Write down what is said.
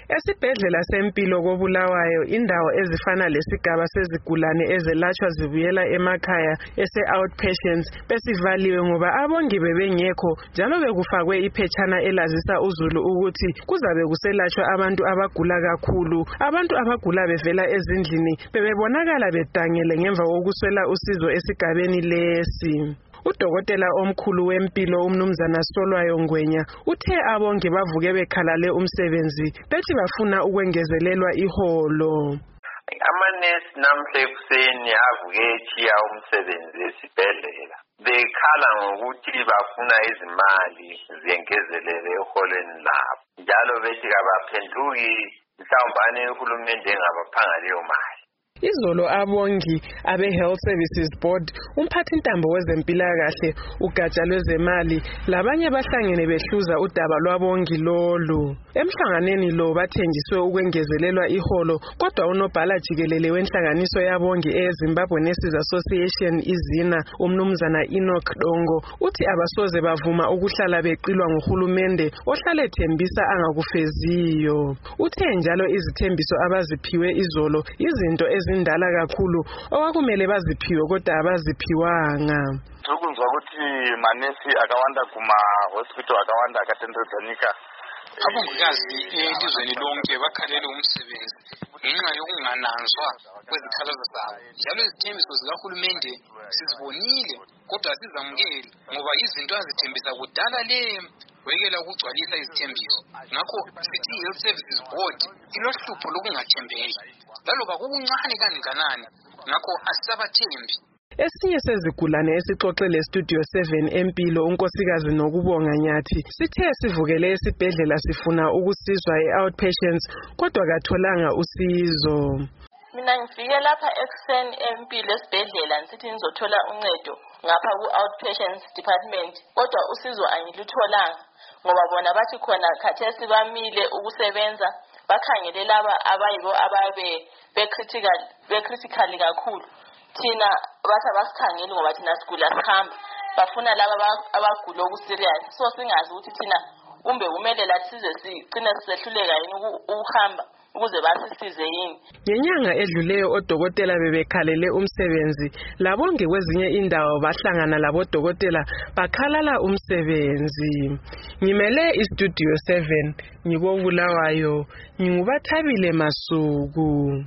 Esibhedlela sempilo koBulawayo indawo ezifana lesigaba sezigulane ezelatshwa zibuyela emakhaya ese-outpatients besivaliwe ngoba abongi bebengekho njalo bekufakwe iphetshana elazisa uzulu ukuthi kuzabe kuselatshwa abantu abagula kakhulu. Abantu abagula bevela ezindlini bebebonakala bedangele ngemva kokuswela usizo esigabeni lesi. Udokotela omkhulu wempilo umnumzana Solwayo Ngwenya uthe abonke bavuke bekhalale umsebenzi bethi bafuna ukwengezelelwa iholo. Amanesi namhla ekuseni avuke echiya umsebenzi esibhedlela. Bekhala ngokuthi bafuna izimali zengezelele eholweni labo. Njalo bethi kabaphenduki mhlawumbe uhulumende engabaphanga leyo mali. Izolo abongi abe-Health Services Board, umphathintambo wezempilakahle, ugatsha lwezemali, labanye bahlangene behluza udaba lwabongi lolu. Emhlanganeni lo bathenjiswe ukwengezelelwa iholo, kodwa unobhala jikelele wenhlanganiso yabongi eZimbabwe Nurses Association izina, umnumzana Enoch Dongo, uthi abasoze bavuma ukuhlala beqilwa nguhulumende ohlale ethembisa angakufeziyo. Uthe njalo izithembiso abaziphiwe izolo izinto ezindala kakhulu okwakumele baziphiwe kodwa abaziphiwanga. Sokunzwa ukuthi manesi akawanda kuma hospital akawanda akatenderedza nyika. Abongikazi elizweni lonke bakhalele umsebenzi ngenxa yokungananzwa kwezikhalazo zabo. Njalo izithembiso zikahulumende sizibonile kodwa sizamukeli ngoba izinto azithembisa kudala le wekela ukugcwalisa izithembiso. Ngakho sithi Health Services Board ilohlupho lokungathembeki. Laloba kukuncane kangakanani ngakho asisabathembi. Esinye sezigulane esixoxele Studio 7 empilo unkosikazi Nokubonga Nyathi sithe sivukele esibhedlela sifuna ukusizwa e-outpatients kodwa katholanga usizo. Mina ngifike lapha ekuseni empilo esibhedlela nsithi ngizothola uncedo ngapha ku-outpatients department kodwa usizo angilutholanga ngoba bona bathi khona khathesi bamile ukusebenza bakhangele laba abayibo ababe becritical kakhulu. Thina bathi abasikhangeli ngoba thina sigula sihamba bafuna laba abagula okuserious so singazi ukuthi thina kumbe kumele lathi size sigcine sisehluleka yini ukuhamba ukuze basisize yini. Ngenyanga edluleyo odokotela bebekhalele umsebenzi labonke kwezinye indawo bahlangana labodokotela bakhalala umsebenzi. Ngimele iStudio 7 ngikoBulawayo, nginguBathabile Masuku.